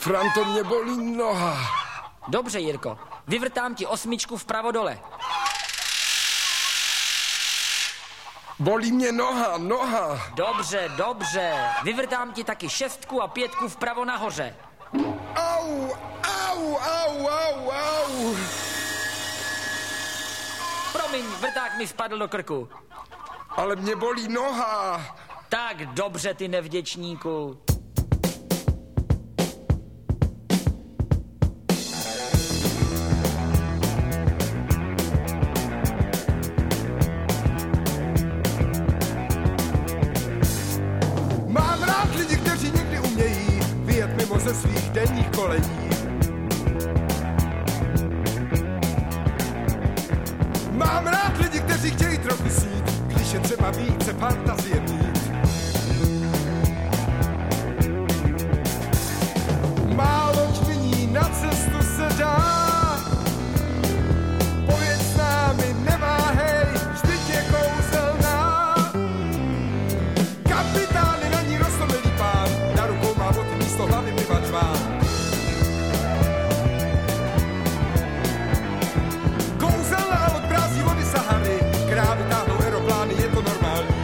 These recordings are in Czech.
Franto, mě bolí noha. Dobře, Jirko, vyvrtám ti 8 vpravo dole. Bolí mě noha. Dobře, vyvrtám ti taky 6 a 5 vpravo nahoře. Au. Promiň, vrták mi spadl do krku. Ale mě bolí noha. Tak dobře, ty nevděčníku. Mám rád lidi, kteří někdy umějí vyjet mimo ze svých denních kolejí. Mám rád lidi, kteří chtějí trochu sít, když je třeba více fantazie mít. Málo čviní na cestu se dá, pověď s námi, neváhej, vždyť je kouzelná. Kapitán je na ní rostomilý pán, na rukou má boty místo hlavy plivač má. Kouzelná loď brází vody Sahary, krávy táhnou aeroplány, je to normální.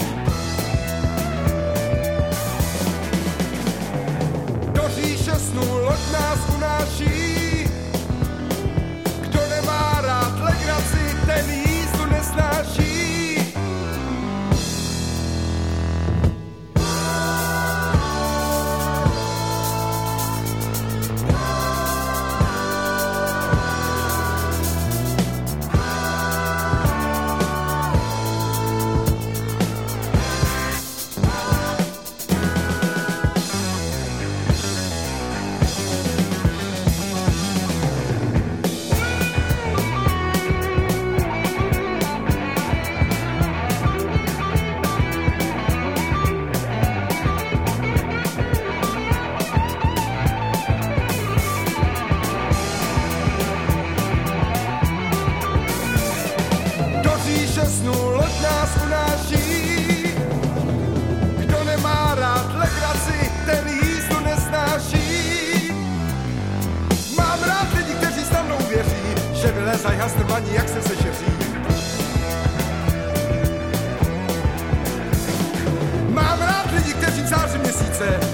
Do říše snů loď nás unáší, kdo nemá rád legraci, ten jízdu nesnáší. Vylezaj hastrvaní, jak se sešeří. Mám rád lidi, kteří v záři měsíce